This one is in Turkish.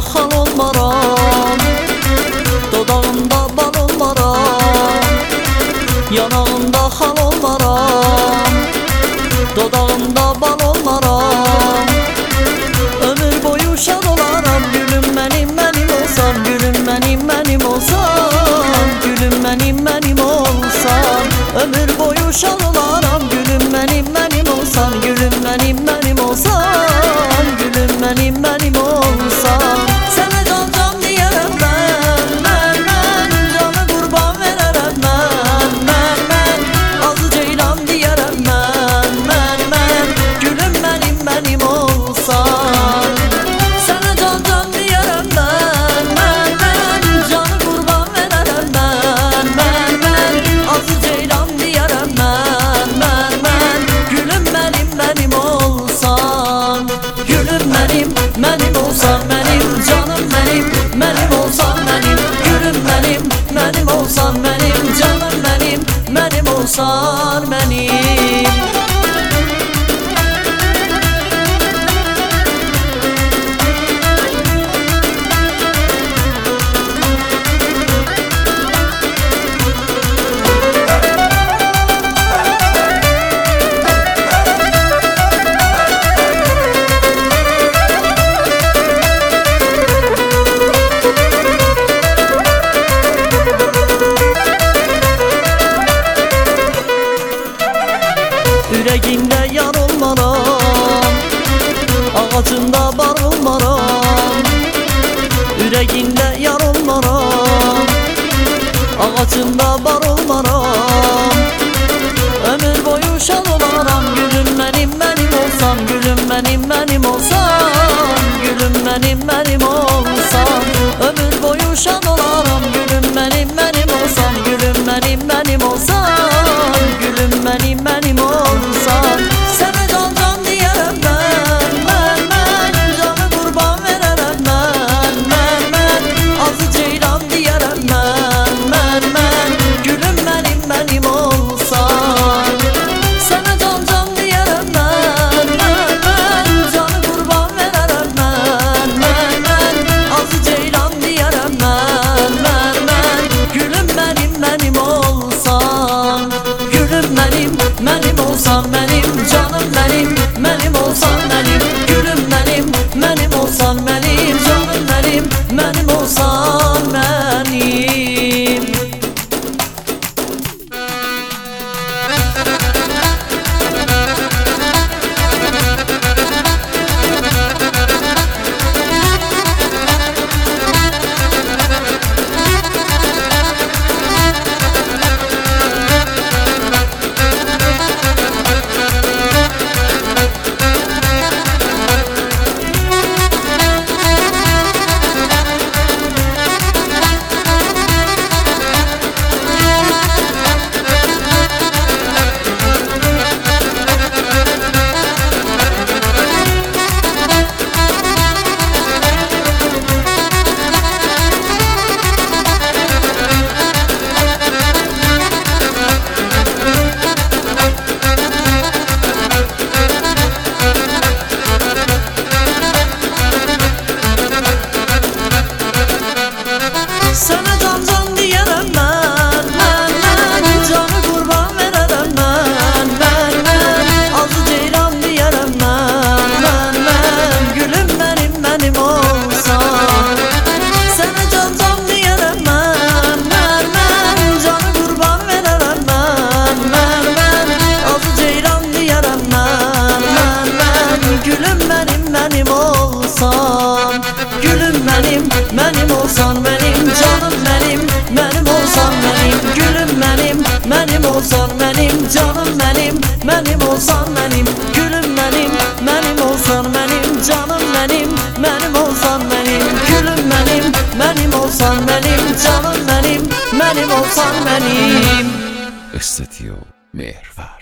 hal olmaram, dodağında bal olmaram. Yanağında hal olmaram, dodağında bal olmaram. Ömür boyu şad olaram, gülüm benim benim olsan, gülüm benim benim olsan, gülüm benim benim olsan. Ömür boyu şad olaram, gülüm benim benim olsan, gülüm benim benim olsan, gülüm benim benim olsan. Sana can can diyerem ben canı kurban vererem ben azı ceylan diyerem ben gülüm benim benim olsan. Sana can can diyerem ben canı kurban vererem ben azı ceylan diyerem ben gülüm benim benim olsan. Gülüm benim benim olsan, benim canım benim olsan, benim gülüm benim olsan, benim canım benim olsan, benim. Yüreğinde yar olmaram, ağacında bar olmaram. Yüreğinde yar olmaram, ağacında bar olmaram. Ömür boyu şad olaram, gülüm benim benim olsan, gülüm benim benim olsan, gülüm benim benim olsan. Ömür boyu şad olaram, gülüm benim benim olsan, gülüm benim benim olsan, gülüm benim benim olsan. Sana can can diyerem ben canı kurban vererem ben azı ceylan diyerem ben gülüm benim benim olsan. Sana can can diyerem ben canı kurban vererem ben azı ceylan diyerem ben gülüm benim benim olsan. Gülüm benim olsan, benim canım benim olsan, benim gülüm benim olsan, benim canım benim olsan, benim. Sana can can diyerem ben canı kurban vererem ben azı ceylan diyerem ben gülüm benim olsan. Sana can can diyerem ben canı kurban vererem ben azı ceylan diyerem ben gülüm benim olsan. Gülüm benim olsan, benim canım benim olsan, benim gülüm benim olsan, benim canım benim olsan, benim gülüm benim olsan, benim canım benim olsan, benim gülüm benim olsan, benim canım benim olsan, benim. Estúdio Merva.